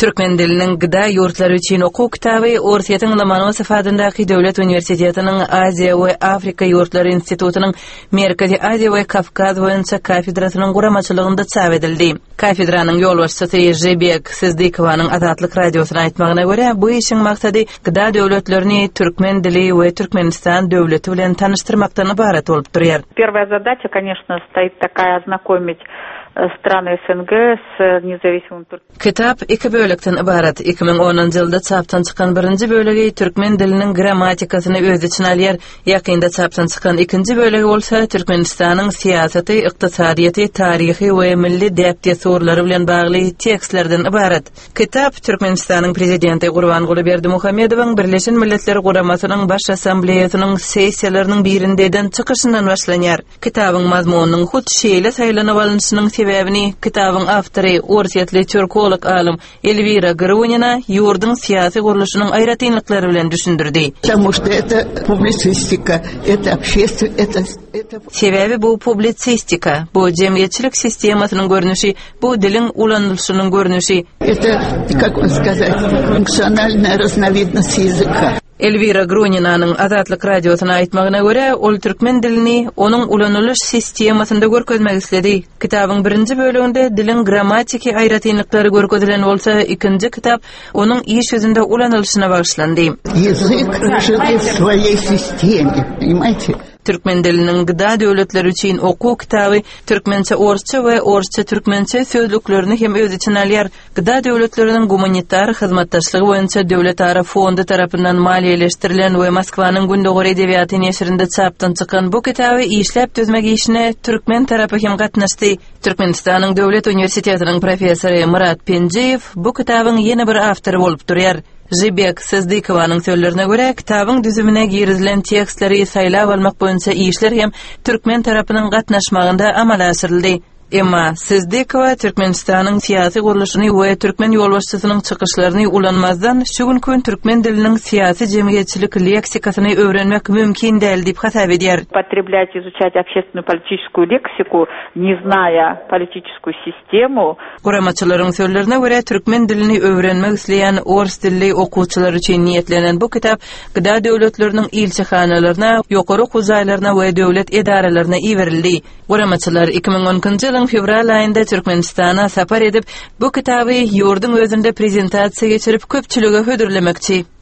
Türkmen dilinin gıda yurtları için oku kitabı Orsiyetin Lomonosov adındaki Devlet Üniversiteti'nin Azya ve Afrika Yurtları İnstitutu'nun Merkezi Azya ve Kafkaz boyunca kafedrasının kuramaçılığında çap edildi. Kafedranın yol başçısı Jebek Sizdikovanın Azatlık Radyosu'na aytmağına göre bu işin maksadı gıda devletlerini Türkmen dili ve Türkmenistan devleti bilen tanıştırmaktan ibaret olup duruyor. Первая задача, конечно, стоит такая ознакомить страны СНГ с независимым Туркменистаном. Kitap iki bölükten ibaret. 2010 yılda çaptan çıkan birinci bölügi Türkmen dilinin gramatikasını öz içine alır. Yakında çaptan çıkan ikinci bölügi olsa Türkmenistan'ın siyaseti, iktisadiyeti, tarihi ve milli depti soruları bilen bağlı tekstlerden ibaret. Kitap Türkmenistan'ın prezidenti Gurbanguly Berdimuhamedov'un Birleşen Milletler Kuramasının baş asambleyasının sessiyalarının birindeden çıkışından başlanır. Kitabın mazmununun hut şeýle saýlanyp alynşynyň sebäbini kitabın awtory Orsiyetli Türkolog alim Elvira Grunina yurdun siyasi guruluşunun aýratynlyklary bilen düşündirdi. Потому что это публицистика, это общественность, это... Sebäbi bu publisistika, bu jemgyýetçilik sistemasynyň görnüşi, bu dilin ulanylşynyň görnüşi. Это, как вам сказать, функциональная разновидность языка. Elvira Grunina'nın Azatlyk Radiosuna aýtmagyna görä, ol türkmen dilini onuň ulanylış sistemasynda görkezmek istedi. Kitabın birinci bölüginde dilin grammatiki aýratynlyklary görkezilen bolsa, ikinji kitap onuň iş sözünde ulanylşyna bagşlandy. Язык живет в своей системе, понимаете? Türkmen dilinin gıda devletleri için oku kitabı Türkmençe Orsça ve Orsça Türkmençe sözlüklerini hem öz içine alır. Gıda devletlerinin gumanitar hizmetdaşlığı boyunca devlet ara fondu tarafından maliyeleştirilen ve Moskvanın Gündogor Edebiyatı neşrinde çaptan çıkan bu kitabı işlep düzmek işine Türkmen tarafı hem katnaştı. Türkmenistan'ın Devlet Üniversiteti'nin profesörü Murat Penjiyev bu kitabın yeni bir awtory bolup durýar. Jebek Sizdikovanın sözlerine göre kitabın düzümüne girizilen tekstleri saýlap almak boyunca işler hem Türkmen tarapynyň gatnaşmagynda amala asyryldy. Emma Sizdikova Türkmenistan'ın siyasi guruluşyny we Türkmen ýolbaşçysynyň çykyşlaryny ulanmazdan şu gün Türkmen diliniň siyasi jemgyýetçilik leksikasyny öwrenmek mümkin däl diýip hasap edýär. Потреблять, изучать общественную политическую лексику, не зная политическую систему. Guramaçylaryň sözlerine göre Türkmen dilini öwrenmek isleýän ors dilli okuwçylar üçin niýetlenen bu kitap gıda döwletleriniň ilçehanalarına, ýokary huzaýlaryna we döwlet edaralaryna iwerildi. Guramaçylar 2010-njy ýylyň fevral aýynda Türkmenistana sapar edip bu kitaby ýurdun özünde prezentasiýa geçirip köpçülüge hödürlemekçi.